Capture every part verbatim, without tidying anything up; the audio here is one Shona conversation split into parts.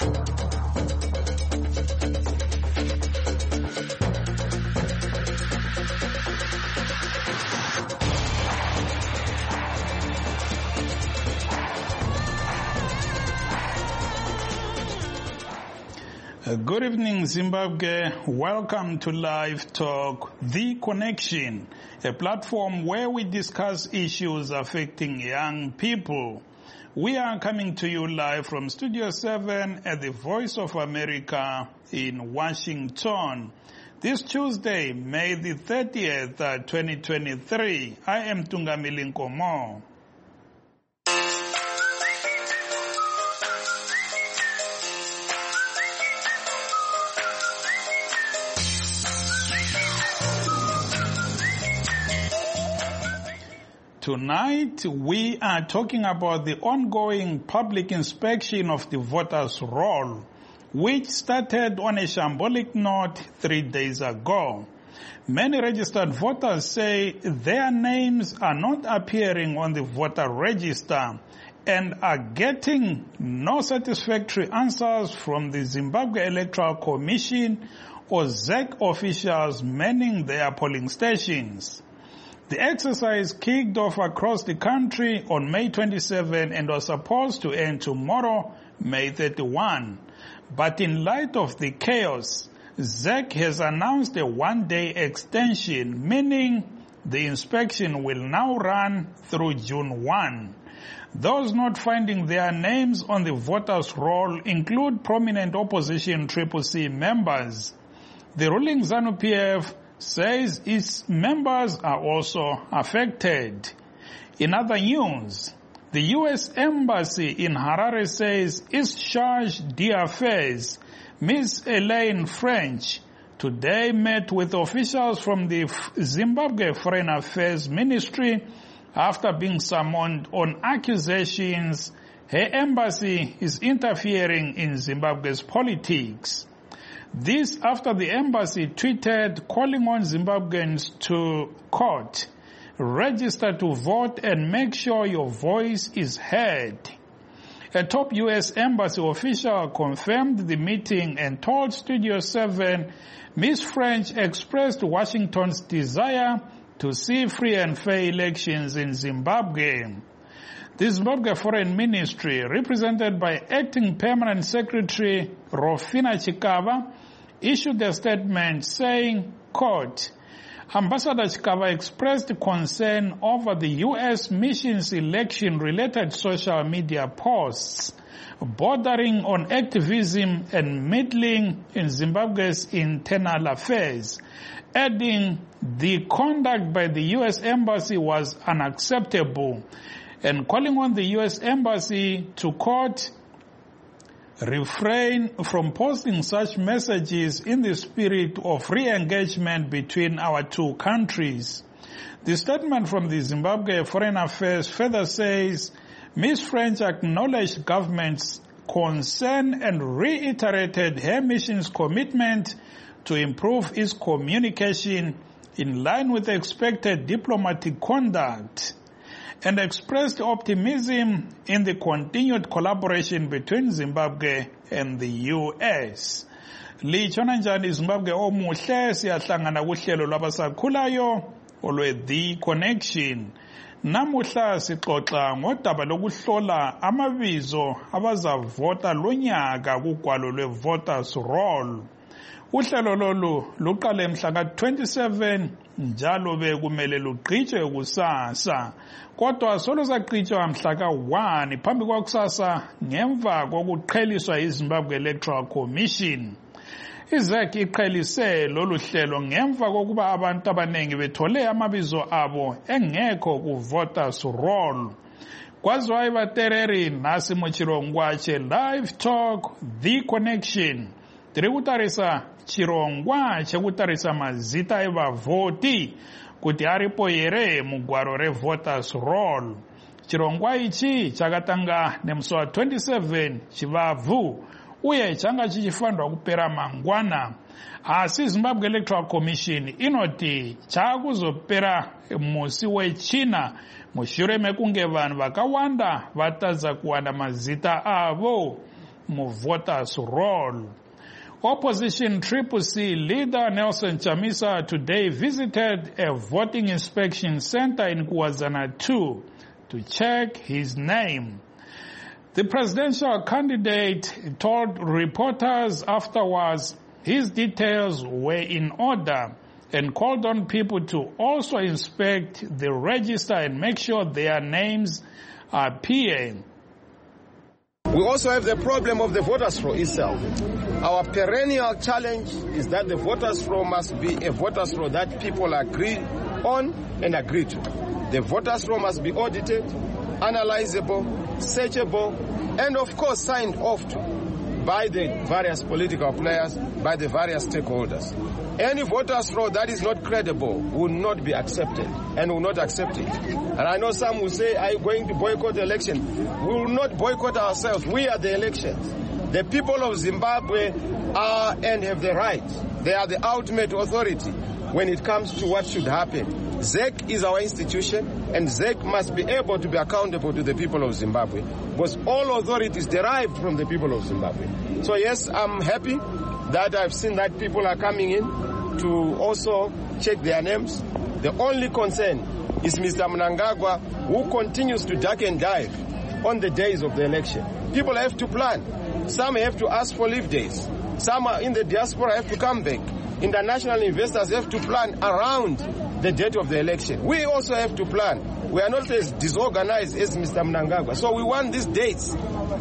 Good evening, Zimbabwe. Welcome to Live Talk, The Connection, a platform where we discuss issues affecting young people. We are coming to you live from Studio seven at the Voice of America in Washington. This Tuesday, May the thirtieth, twenty twenty-three, I am Tungamili Nkomo. Tonight, we are talking about the ongoing public inspection of the voters' roll, which started on a shambolic note three days ago. Many registered voters say their names are not appearing on the voter register and are getting no satisfactory answers from the Zimbabwe Electoral Commission or Z E C officials manning their polling stations. The exercise kicked off across the country on May twenty-seventh and was supposed to end tomorrow, May thirty-first. But in light of the chaos, Z E C has announced a one-day extension, meaning the inspection will now run through June first. Those not finding their names on the voters' roll include prominent opposition Triple C members. The ruling ZANU P F says its members are also affected. In other news, the U S Embassy in Harare says its charge d'affaires, Miz Elaine French, today met with officials from the Zimbabwe Foreign Affairs Ministry after being summoned on accusations her embassy is interfering in Zimbabwe's politics. This after the embassy tweeted calling on Zimbabweans to, quote, register to vote and make sure your voice is heard. A top U S embassy official confirmed the meeting and told Studio seven Miz French expressed Washington's desire to see free and fair elections in Zimbabwe. The Zimbabwe Foreign Ministry, represented by Acting Permanent Secretary Rofina Chikava, issued a statement saying, quote, Ambassador Chikava expressed concern over the U S mission's election-related social media posts bordering on activism and meddling in Zimbabwe's internal affairs, adding the conduct by the U S Embassy was unacceptable, and calling on the U S Embassy to, quote, refrain from posting such messages in the spirit of re-engagement between our two countries. The statement from the Zimbabwe Foreign Affairs further says, Miz French acknowledged government's concern and reiterated her mission's commitment to improve its communication in line with expected diplomatic conduct, and expressed optimism in the continued collaboration between Zimbabwe and the U S. Lichona njani Zimbabwe omuhle siyahlangana kuhlelo lwabasakhulayo olwe The Connection. Namuhla sixoxa ngodaba lokuhlola amabizo abazavota lonyaka kugwalo lwe-voters roll. Uhlelo lolu luqale mhla ka twenty-seven njalo bekumele lugqitshwe kusasa, kodwa solo zagqitshwa mhla ka one phambi kwakusasa ngemva kokuqheliswa yiZimbabwe Electoral Commission. I-Z E C iqhelise lolu hlelo ngemva kokuba abantu abaningi bethole amabizo abo engekho ku-voters roll. Kwaziwa ibatereri nasi muchirongwache Live Talk, The Connection. Tiri kutarisa chirongwa chekutarisa mazita evavoti kuti aripo here mugwaro re-voters roll. Chirongwa ichi chakatanga nemusi wa twenty-seven Chivabvu uye changa chichifandwa kupera mangwana. Asi Zimbabwe Electoral Commission inoti chakuzopera musi wechina mushure mekunge vanhu vakawanda vatadza kuwana mazita avo. voters roll. Opposition Triple C leader Nelson Chamisa today visited a voting inspection center in Kwazana two to check his name. The presidential candidate told reporters afterwards his details were in order and called on people to also inspect the register and make sure their names appear. We also have the problem of the voters' roll itself. Our perennial challenge is that the voters' roll must be a voters' roll that people agree on and agree to. The voters' roll must be audited, analyzable, searchable, and of course signed off to by the various political players, by the various stakeholders. Any voters' roll that is not credible will not be accepted and will not accept it. And I know some will say, are you going to boycott the election? We will not boycott ourselves. We are the elections. The people of Zimbabwe are and have the right. They are the ultimate authority when it comes to what should happen. Z E C is our institution, and Z E C must be able to be accountable to the people of Zimbabwe, because all authority is derived from the people of Zimbabwe. So yes, I'm happy that I've seen that people are coming in to also check their names. The only concern is Mister Mnangagwa, who continues to duck and dive on the days of the election. People have to plan. Some have to ask for leave days. Some are in the diaspora have to come back. International investors have to plan around the date of the election. We also have to plan. We are not as disorganized as Mister Mnangagwa. So we want these dates.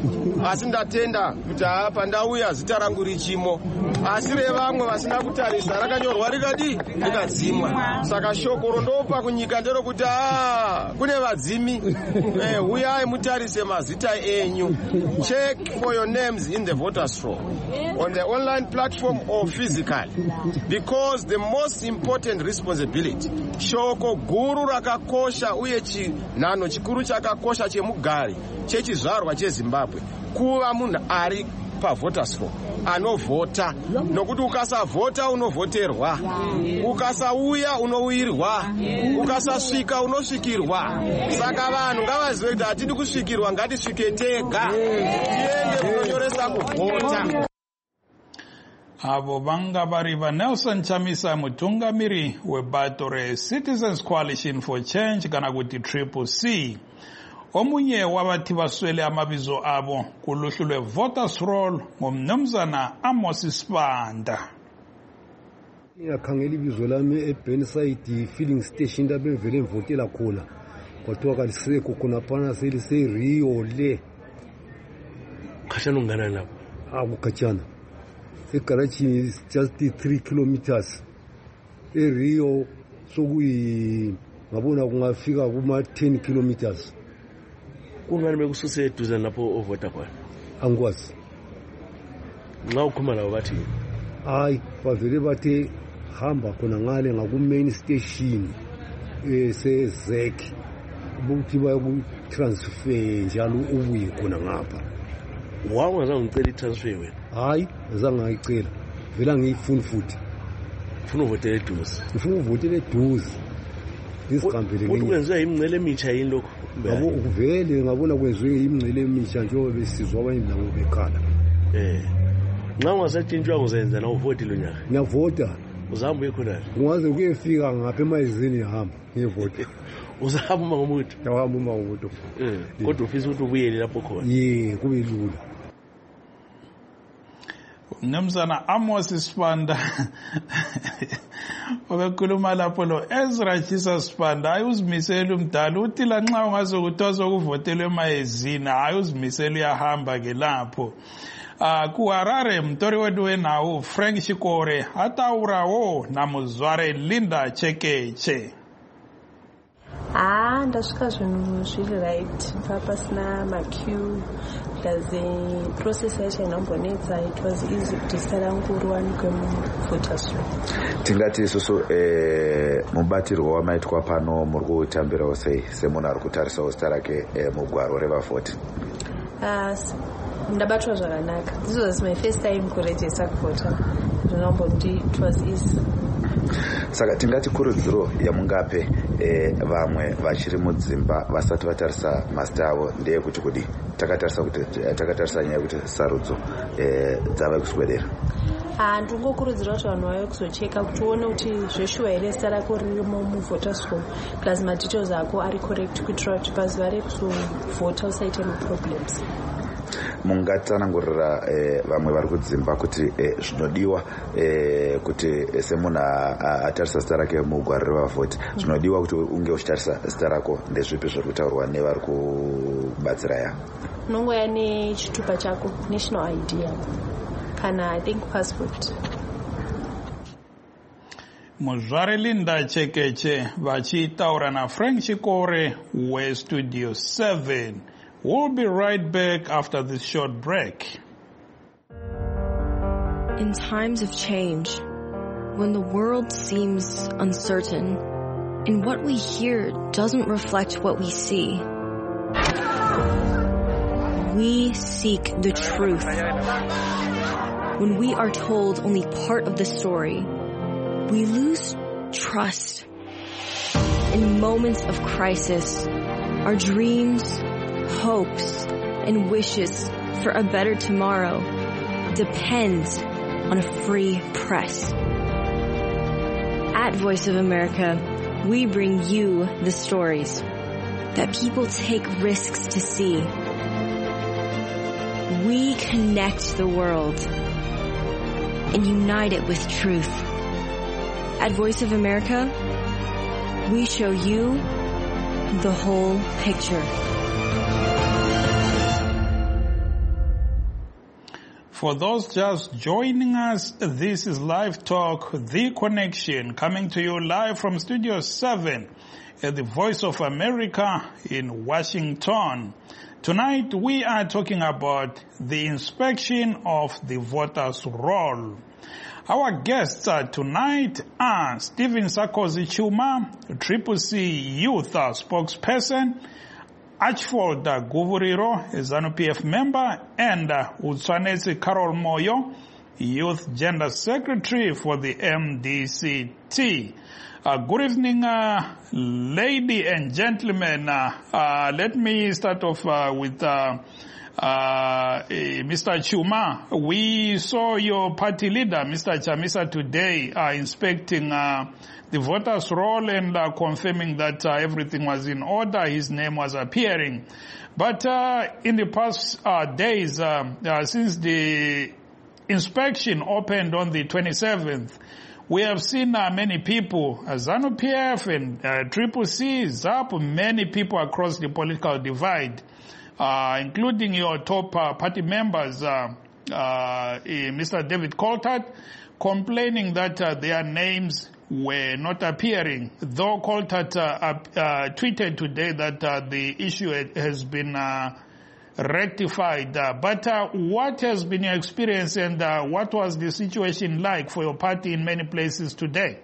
Asindatenda kuti apa ndauya zita rangu richimo. Asire vamwe vasina kutarisa rakanyorwa rikadi rikadzimwa. Saka shoko rondopa kunyika ndero kuti ah kune vadzimi. Eh uyai mutarise mazita enyu. Check for your names in the voters roll on the online platform or physically. Because the most important responsibility shoko guru rakakosha uye chinhano chikuru chakakosha chemugari chechizvarwa cheZimbabwe kuva munhu ari pavoters roll anovhota, nokuti ukasavhota unovhoterwa, ukasauya unouirwa, ukasasvika unosvikirwa. Saka vanhu ngavazive kuti hatidi kusvikirwa, ngatisvike tega tiende kunonyoresa kuvhota. Avo vanga vari vaNelson Chamisa, mutungamiri webato reCitizens Coalition for Change kana kuti Triple C. Omunye wabati vaswele amabizo abo kuluhlu lwe-voters roll ngumnumzana Amos Sibanda. Ngiyakhangela ibizo lami eBurnside filling station lapho evele ngivotela khona. Kwathiwa kalisekho khona phana selise-Rio le. Khatshana unganani lapho? Akukhatshana. Egaragini is just three kilometers. E-Rio sokuyi ngabona kungafika kuma ten kilometers. Kunani bekususe eduze lapho ovota khona? Angikwazi. Nxa ukhuluma labo bathi hayi bavele bathe hamba khona ngale ngaku-main station se-Z E C ukuthi bayaku-transfer njalo ubuye khona ngapha. Wawungazange ngicela i-transfer wena? Hayi azange ngayicela, vele ngiyifuni futhi. Ufuna uvotela eduze? Ngifuna uvotela eduze. Ngizihambele ngenye. Kwenziwa imingcele emitsha yini lokho? Ngabo ukuvele ngabona kwenziwe imingcele emitsha njengoba besizwa abanye nabo bekhala. Eh. Nxa ungasatshintshwa uzenza na uvoti lo nyaka? Ngiyavota. Uzahamba uye khona? Ungaze kuyefika ngapha emayizini ngihamba ngiyevota. Uzahamba uma ngomuntu? Ngihamba uma ngomuntu. Eh. Kodwa ufisa ukuthi ubuyele lapho khona? Ye, kube lula. Mnumzana Amos Sibanda obekhuluma lapho lo Ezra Jesus Sibanda ayuzimisela umdala uthi la nxa ungazokuthwa ukuvotelwa emayezini ayuzimisela uyahamba ke lapho. Ah ku Harare mtori wedu wenawo Frank Shikore ataurawo na muzware Linda Chekeche. Ah ndasvika zvinhu zviri right papasina maqueue ndaze process yacho inambonetsa it was easy kuti zita rangu riwanikwe muvoters roll. Tingati isusu eh, mubatirwa wamaitwa pano muri kutambirawo sei semunhu ari kutarisawo zita rake eh, mugwaro revavhoti? Ah ndabatwa zvakanaka. This was my first time kuregister kuvota. Ndinomboti it was easy. Saka tingati kurudziro yamungape eh, vamwe vachiri mudzimba vasati vatarisa mazita avo ndeyekuti kudi takatarisa kuti takatarisa nyaya yekuti sarudzo eh, dzava kuswedera. Handingokurudzira kuti vanhu vauye kuzocheka kuti uone kuti zveshuwa here zita rako ririmo muvoters roll plus madetails ako ari correct kuitira kuti pazuva rekuzovhota usaite maproblems. Mungatsanangurira eh, vamwe vari kudzimba kuti eh, zvinodiwa eh, kuti semunhu atarisa zita rake mugwaro revavhoti zvinodiwa kuti unge uchitarisa zita rako ndezvipi zviri kutaurwa nevari kubatsira ya? Unongoya nechitupa chako, national I D yako kana I think passport. Muzvare Linda Chekeche vachitaura naFrank Chikore weStudio seven. We'll be right back after this short break. In times of change, when the world seems uncertain and what we hear doesn't reflect what we see, we seek the truth. When we are told only part of the story, we lose trust. In moments of crisis, our dreams, hopes, and wishes for a better tomorrow depends on a free press. At Voice of America, we bring you the stories that people take risks to see. We connect the world and unite it with truth. At Voice of America, we show you the whole picture. For those just joining us, this is Live Talk, The Connection, coming to you live from Studio seven at the Voice of America in Washington. Tonight we are talking about the inspection of the voters' roll. Our guests uh, tonight are Stephen Sarkozy Chuma, Triple C Youth uh, spokesperson, Archibald uh, Guvuriro, a ZANU P F member, and uh, Utswanesi Carol Moyo, Youth Gender Secretary for the M D C T. Uh, good evening, uh, lady and gentlemen. Uh, uh, let me start off uh, with uh, uh, Mister Chuma. We saw your party leader, Mister Chamisa, today uh, inspecting uh, the voters' roll and uh, confirming that uh, everything was in order. His name was appearing. But uh, in the past uh, days, uh, uh, since the inspection opened on the twenty-seventh, we have seen uh, many people, uh, ZANU P F and uh, Triple C, Z A P, many people across the political divide, uh, including your top uh, party members, uh, uh, Mister David Coltart, complaining that uh, their names were not appearing. Though Coltart uh, uh, tweeted today that uh, the issue has been uh, rectified. Uh, but uh, what has been your experience and uh, what was the situation like for your party in many places today?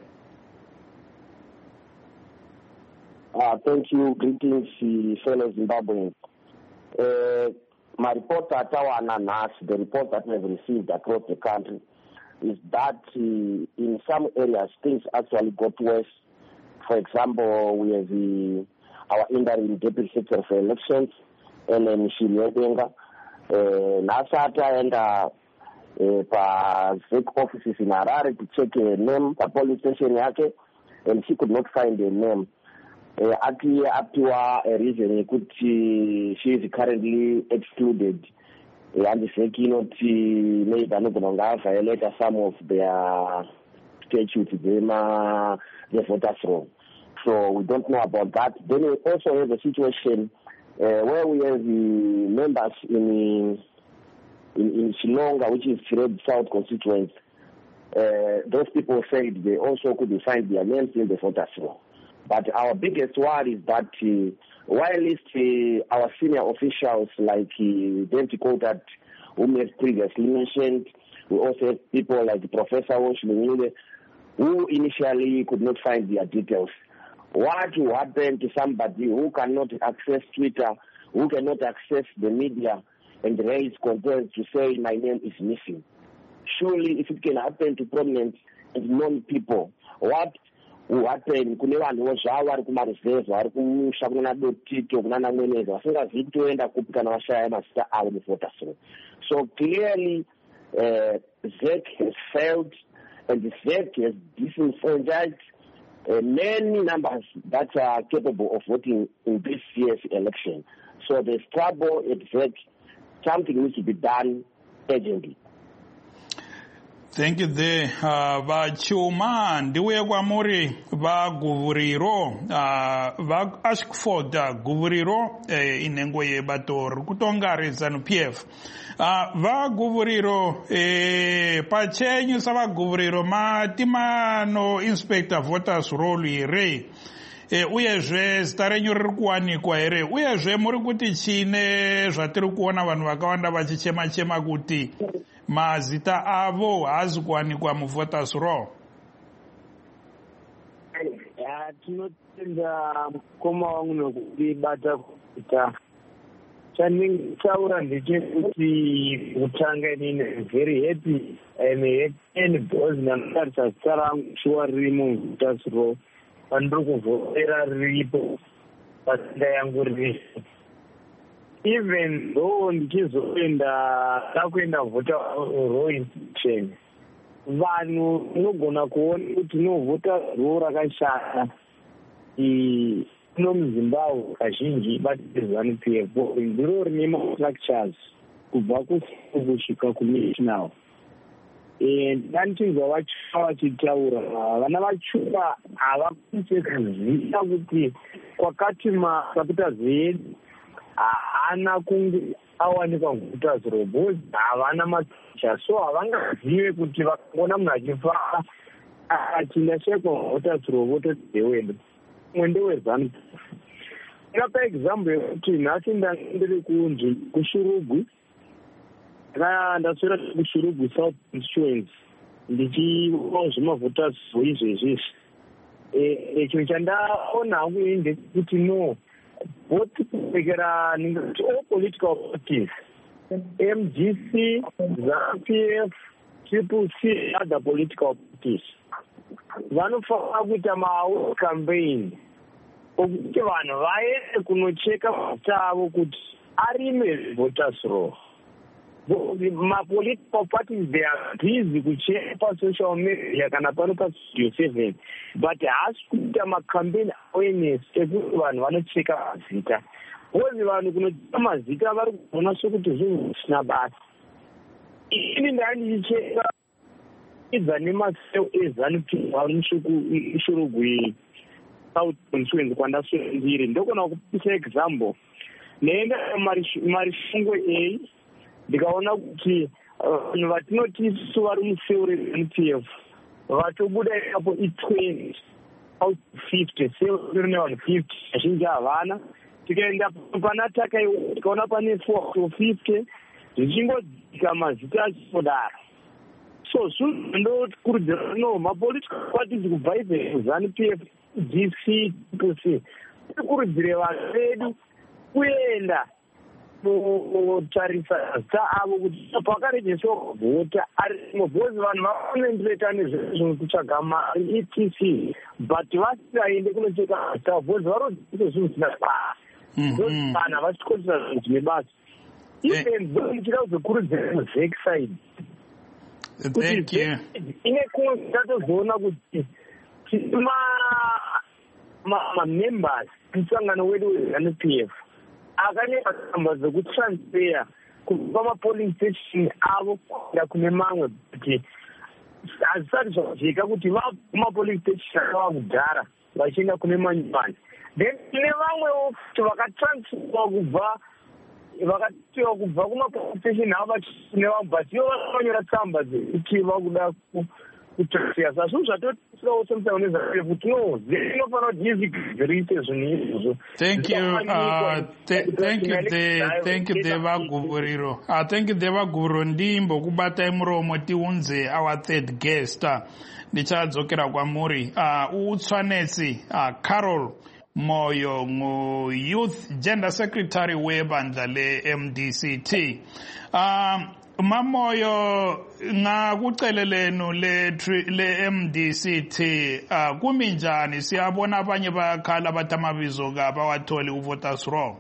Uh, thank you. Greetings, fellow Zimbabweans. Uh, my report at our Ananas, the report that we have received across the country, is that uh, in some areas things actually got worse. For example, we have the, our interim deputy secretary for elections, and then Mishili Ebenga. Nasata and uh, offices in Harare to check a name, the police station yake, and she could not find a name. Actually, up to a reason, could she, she is currently excluded. And the second, maybe violate some of their statutes, the voters' roll. So we don't know about that. Then we also have a situation uh, where we have the members in in, in Shillonga, which is Red South constituency. Uh, those people said they also couldn't find their names in the voters' roll. But our biggest worry is that uh, while uh, our senior officials like uh, David Coltart, whom we have previously mentioned, we also have people like Professor Woshmile, who initially could not find their details. What will happen to somebody who cannot access Twitter, who cannot access the media and raise concerns to say my name is missing? Surely if it can happen to prominent and known people, what uhapen kune vanhuwo zvavo vari kumareserve vari kumusha kunana Dotito kunana Mweneza vasingazivi kuti voenda kupi kana vashaya mazita avo muvoters roll. So clearly uh, Z E C has failed and the Z E C has disenfranchised uh, many numbers that are capable of voting in this year's election. So there's trouble at Z E C. Something needs to be done urgently. Thank you there. Uh, Vachuma ndiwe kwamuri vaguvuriro uh, va Ashford uh, guvuriro eh, inengo yebato rikutonga rezanu P F. Uh, vaguvuriro eh, pachenyu sa vaguvuriro matima no inspector voters roll ire. E, uyezve zita renyu riri kuwanikwa here uyezve muri kuti chine zvatiri kuona vanhu vakawanda vachichema chema kuti mazita avo haazi kuwanikwa muvoters roll. Tinotenda mukoma wangu nokubata kuita chandingautaura ndechekuti kutanga inini very happy and happy and because ndanotarisa zita rangu shuwa riri muvoters roll pandiri kuvhotera riripo pasinda yangu riri. Even though ndichizoenda takuenda vota roll inspection vanhu unogona kuona kuti novhota roll rakashata ino muZimbabwe kazhinji batizanu P F ndiro rine mastructures kubva kusvika kunational. Ndanichinzwa vachuka vachitaura vana vachuka havakwanise kuziva kuti kwakati makapitals edu haana kunge awanikwa muvoters roll because havana maticha, so havangazive kuti vakaona munhu achifara achindashekwa muvoters roll vototi ndewendo umwe ndewezanu. Ndingapa example yekuti nhasi ndanga ndiri kuShurugwi ndaswera kuShurugwi South Constituency ndichiona zvemavoters roll izvezvizvi. Chinhu chandaona hangu ndekuti no both kupekera ningati all political parties M G C, ZANU P F, Triple C, other political parties vanofanira kuita ma campaign okuti vanhu vaende kunocheka mazita avo kuti arime voters roll. Ma-political parties, they are busy kucheka pa-social media kana pano pa-studio seven, but haasi kuita ma-campaign awareness ekuti vanhu vanocheka mazita. Because vanhu kunocheka mazita vari kuona sokuti zvinhu zvisina basa. Ini ndandicheka idza nemaseo ezanu P F vari muShurugwi South Constituency kwandaswera ndiri. Ndokona kupisa example neenda Marishongwe A ndikaona kuti vanhu vatinoti isusu vari museo rezanu P F vatobuda ipapo i-twenty out of fifty, seo rine vanhu fifty azhinji havana. Tikaenda pana Takaiwa tikaona pane four out of fifty zvichingodzika mazita achipodara. So zvinhu ndokurudzira no ma-political parties kubva izvo ZANU P F, D C, T C tikurudzire vanhu vedu kuenda kutarisa zita avo kuti pakarejesiwa kuvhota arimo because vanhu vakonendireta nezvezvino kutsvaga mari E T C but vasingaende kunocheka zita avo because varodzise zvinhu zvisina basa. Those vanhu havachikoshesa zvinhu zvine basa. Even though ndichida kuzokurudzira muZ E C side Thank you. Ine kumwe ndatozoona kuti ma-members msangano wedu weZANU P F akanyeka tsamba dzekutransfer kubva ma-polling station avo kuenda kune mamwe kuti hazvisati zvajeka kuti vaguma-polling station ava kudhara vachienda kune manyumbani. Then kune vamwewo kuti vakatransferwa kubva vakatiwa kubva kuma-polling station avo vachine vamwe but ivo vakanyora tsamba dzekuti vakuda kutransfer. Saka zvinhu zvatotisirawo semusangano neZANU P F kuti no zinofanira kuti izvigadzirise zvinhu izvozvo. Thank you. Uh, th thank you the thank you the vaguvuriro. Uh, thank you the vaguvuriro ndimbo kubatai muromo tiunze our third guest. Ndichadzokera kwamuri. Uh, utsvanetsi uh, Carol Moyo ngu Youth Gender Secretary webandla le M D C T. Um Mamoyo ngakucele lenu le le M D C T uh, kumi njani siyabona abanye bayakhala bathi amabizo kaba watholi u voters roll.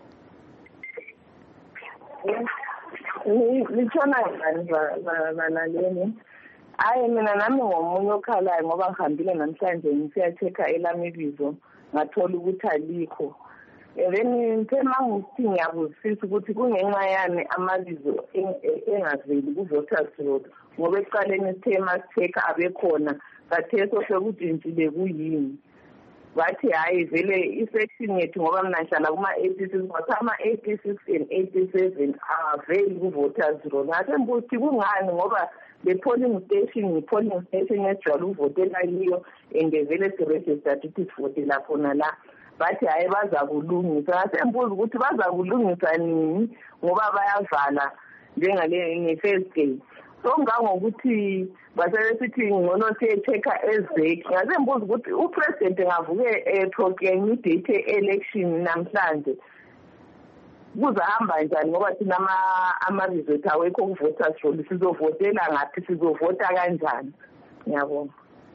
Litshona njani balaleli? Hayi mina nami ngomunye okhalayo ngoba ngihambile namhlanje ngisiya-check-a elami ibizo ngathola ukuthi alikho. Then ngithe mangithi ngiyabuzisisa ukuthi kungenxa yani amabizo engaveli ku-voters roll ngoba ekuqaleni sithe masitheka abekhona katheso sekujintshile kuyini. Bathi hayi vele i-section yethu ngoba mina ngihlala kuma-eighty-six ngoba ama-eighty-six and eighty-seven aveli ku-voters roll. Ngase mbuthi kungani ngoba le polling station yi-polling station ejwayele uvotela kiyo and vele siregistered ukuthi sivotela khona la. Bathi hayi baza kulungisa. Ngase mbuza ukuthi baza kulungisa nini ngoba bayavala njengale nge-first day. So ngangokuthi basebesithi ngcono siye-check-a ezeki. Ngase mbuza ukuthi upresident ngavuke eproclaim idate election namhlanje kuzahamba njani ngoba thina amabizo ethu awekho ku-voters roll sizovotela ngaphi sizovota kanjani. Ngiyabonga.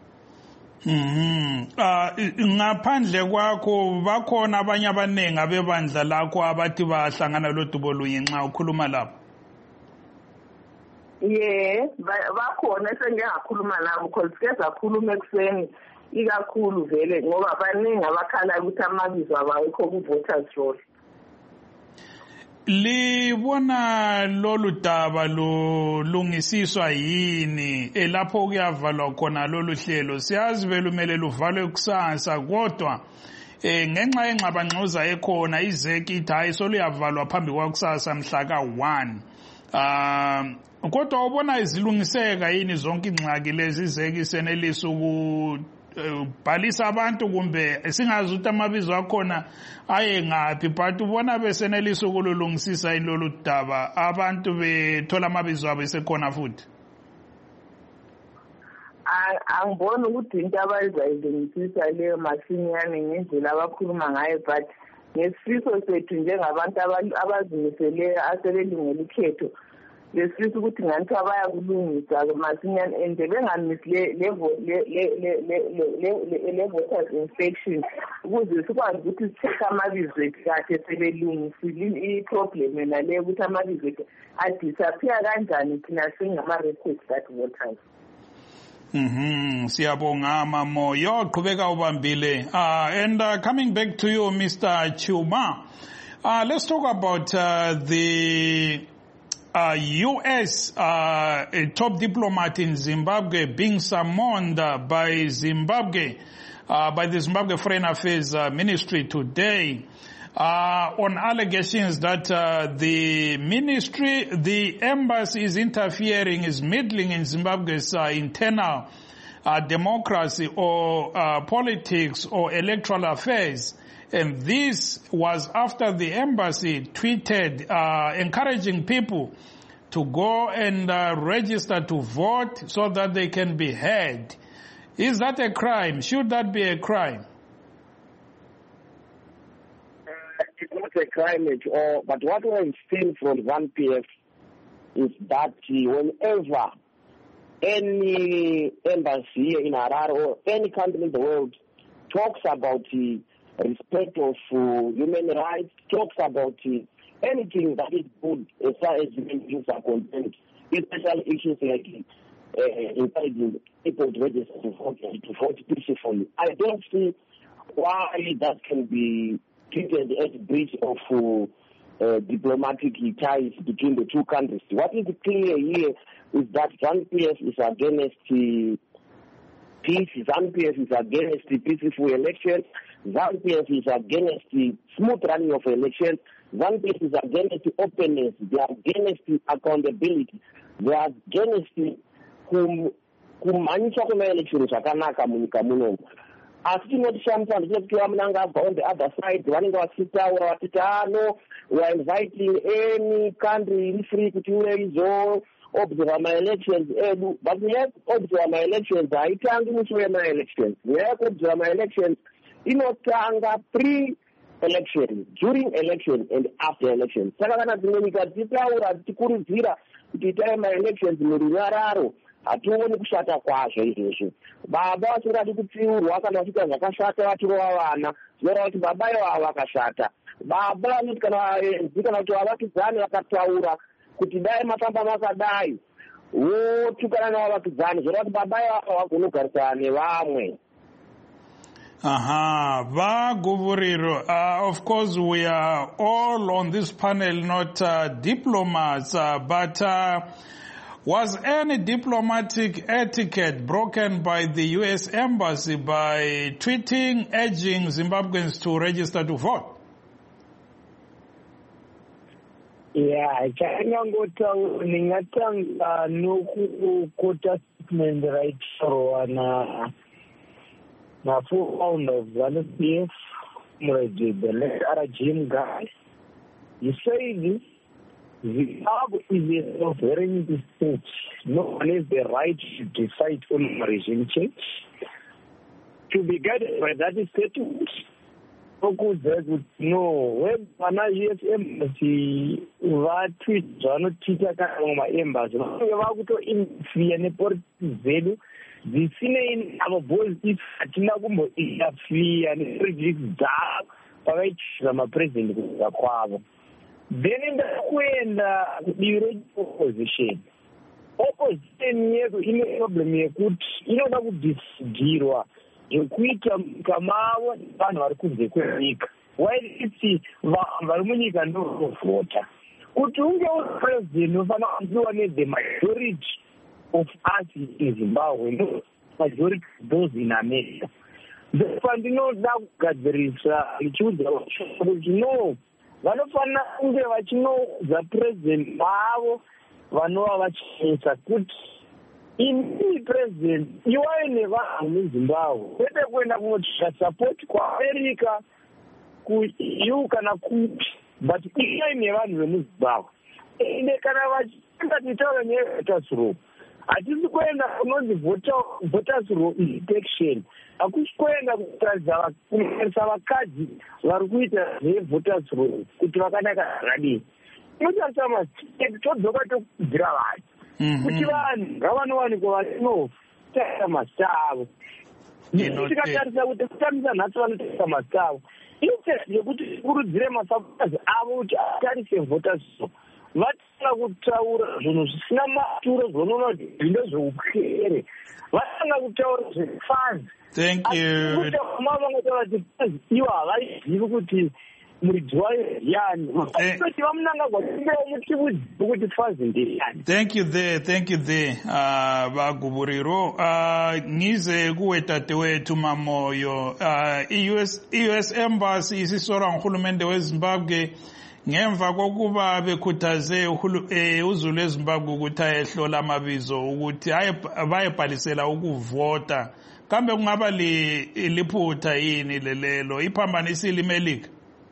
Mhm. Ah ngaphandle kwakho bakhona abanye abanengi abebandla lakho abathi bahlangana lodubo lunye nxa ukhuluma lapho. Yeah, bakhona esengiyakhuluma nabo because ke sakhuluma ekuseni ikakhulu vele ngoba baningi abakhala ukuthi amabizo abawekho ku-voters roll. Libona lolu daba lo lungisiswa yini elapho kuyavalwa khona lolu hlelo siyazi vele umele luvalwe kusasa kodwa eh ngenxa yenxabangxoza ekhona izeki ithi hayi soluyavalwa phambi kwakusasa mhla ka one. Ah kodwa ubona izilungiseka yini zonke ingxaki lezi izeki senelisa ukubhalisa abantu kumbe singazi ukuthi amabizo akhona aye ngaphi but ubona besenelisa ukulungisisa ilolu daba abantu bethola amabizo abo esekhona futhi. Angiboni ukuthi into abayizayilungisisa leyo masinyane ngendlela abakhuluma ngayo but ngesifiso sethu njengabantu abazimiseleyo asebelungela ikhetho lesifisa ukuthi ngani abaya kulungisa masinyane and bengamisi le voters inspection ukuze sikwazi ukuthi sitheka amabizo ethu kahle sebelungisile i-problem yona leyo ukuthi amabizo ethu adisappear kanjani thina singama-registered voters. Mhm, siyabonga Mamoyo qhubeka ubambile. Uh, and uh, coming back to you, Mister Chuma, uh, let's talk about uh, the uh, U S uh, a top diplomat in Zimbabwe being summoned uh, by Zimbabwe, uh, by the Zimbabwe Foreign Affairs uh, Ministry today. Uh, on allegations that uh, the ministry, the embassy is interfering, is meddling in Zimbabwe's uh, internal uh, democracy or uh, politics or electoral affairs. And this was after the embassy tweeted uh, encouraging people to go and uh, register to vote so that they can be heard. Is that a crime? Should that be a crime? It's not a crime at all, but what we've seen from ZANU P F is that whenever any embassy in Harare or any country in the world talks about the respect of uh, human rights, talks about uh, anything that is good as far as human beings are concerned, especially issues like uh, encouraging people to register to vote, to vote peacefully, I don't see why that can be treated as a breach of uh, uh, diplomatic ties between the two countries. What is clear here is that ZANU P F is against uh, peace, ZANU P F is against the peaceful elections, ZANU P F is against the smooth running of elections, ZANU P F is against the openness, they are against the accountability, they are against the kumanyiswa kwema-elections zvakanaka munyika munomu. Asi tinotishambisa ndichekuti munanga abva on the other side vanenge vachitaura vachiti ano we are inviting any country iri free kuti iwe izoobserva ma-elections edu, but nyaya yekuobserva ma-elections haitangi musi wema-elections. Nyaya yekuobserva ma-elections inotanga pre election, during election and after election. Saka kana dzimwe nyika dzitaura dzichikurudzira kuti itai ma-elections murunyararo, hationi kushata kwazvo izvozvo. Baba vasingadi kupfiurwa kana vachiita zvakashata vatirova vana, zvinoreva kuti baba ivava vakashata. Baba vanoti kana vaenzi kana kuti vavakidzani vakataura kuti dai mafamba makadai, votukana navavakidzani, zvinoreva kuti baba ivava vagonogarisana nevamwe. Aha, Vaguvuriro. Uh, of course, we are all on this panel not uh, diplomats, uh, but uh, was any diplomatic etiquette broken by the U S Embassy by tweeting urging Zimbabweans to register to vote? Yeah, chakangota ningatanga nokukota statement right for na na full round of ZANU P F, the left regime guy. You say this, Zimbabwe is a sovereign state. No one has the right to decide on regime change. To be guided by that statement, focus that would know when Pana U S Embassy va tweet ZANU Twitter kama embassy. Vakuto influence ne politics zvisine avo boys if hatina kumbointerfere neprojects dzavo pavaichira mapresident kuza kwavo. Then ndakuenda kudivi reopposition. Opposition yedu ine problem yekuti inoda kudhisidhirwa yekuita munyika mavo vanhu vari kunze kwenyika. While iti vanhu vari munyika ndovota. Kuti unge uri president unofanira kunziwa ne-the majority of us in Zimbabwe, no majority of those in America. The fundinoda kugadzirisa ichiudza kuti no vanofanira kunge vachinodza president vavo vanova vachinetsa kuti inini president iwaye nevanhu muzimbabwe kwete kuenda kunotsvaka support kuamerica kueu kana kupi but iwaye nevanhu vemuzimbabwe ende kana vachienda titaura nevoters row hatisi kuenda kunonzi voters row inspection, hakusi kuenda kutarisa vakadzi vari kuita zvevoters row kuti vakanaka zvakadini. Inotarisa masiteti todzoka tokudzira vanhu kuti vanhu ngavanowanikwa vanotarisa mazita avo. Tikatarisa kuti kutamisa nhasi vanotarisa mazita avo interest yekuti tikurudzire masabazi avo kuti atarise voters row vatanga kutaura zvinhu zvisina maturo zvinoona kuti zvine zveupwere, vatanga kutaura zvefazi. Thank you. Mavangataura kuti fazi ivo havaizivi kuti muridzi wayo yani kuti vamunanga kwatimbewo mutiudziwe kuti fazi ndeyani. Thank you there, thank you there, uh, Vaguvuriro. Uh, ngize kuwe tate wethu Mamoyo. Uh, i-U S, i-U S Embassy isisora ngurhulumente weZimbabwe ngemva kokuba bekhuthaze uZulu eZimbabwe ukuthi ayehlola amabizo ukuthi bayebhalisela ukuvota, kambe kungaba liphutha yini lelelo iphambanisile iMelika?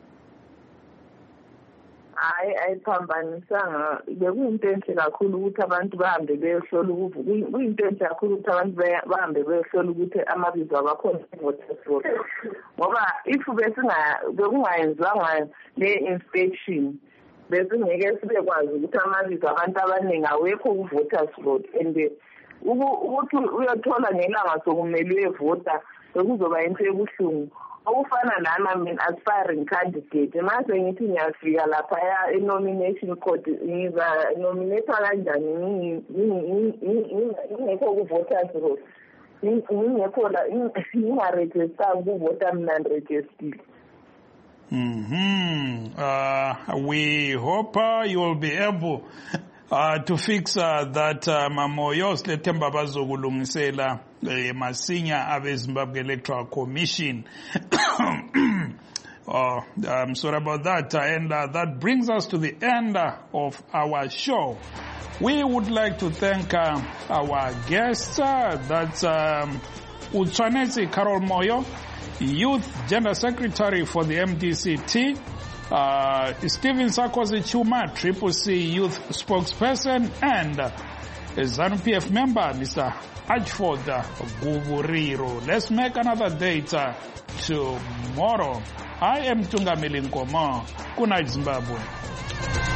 Hayi ayiphambanisanga, bekuyinto enhle kakhulu ukuthi abantu bahambe beyohlola kuyinto enhle kakhulu ukuthi abantu bahambe beyohlola ukuthi amabizo abakhona e-voters roll, ngoba if bekungayenziwanga le-inspection besingeke sibekwazi ukuthi amabizo abantu abaningi awekho ku-voters roll, and ukuthi uyothola ngelanga sokumele uyevota bekuzoba into ebuhlungu. Okufana nami mina aspiring candidate mase ngithi ngiyafika lapha e-nomination court ngiza nominate kanjani ngingekho ku-voters roll, ngingekho la ngingaregister ukuvota mina ngiregister. Mm-hmm. Uh, we hope uh, you will be able uh, to fix uh, that uh, Mamoyo Slethemba bazokulungisela masinya abe Zimbabwe Electoral Commission. Oh, I'm sorry about that. Uh, and uh, that brings us to the end uh, of our show. We would like to thank uh, our guests. Uh, that's um, Utsanetsi Carol Moyo, Youth Gender Secretary for the M D C T, uh, Stephen Sarkozy Chuma, Triple C Youth Spokesperson, and uh, a ZANU P F member, Mister Ashford Guvuriro. Let's make another date uh, tomorrow. I am Tungamili Nkomo. Good night, Zimbabwe.